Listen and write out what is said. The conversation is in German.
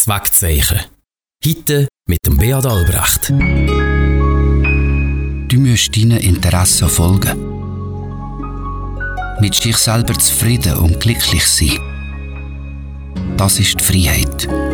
Zweckzeichen. Heute mit dem Beat Albrecht. Du musst deinen Interessen folgen. Mit sich selber zufrieden und glücklich sein. Das ist die Freiheit.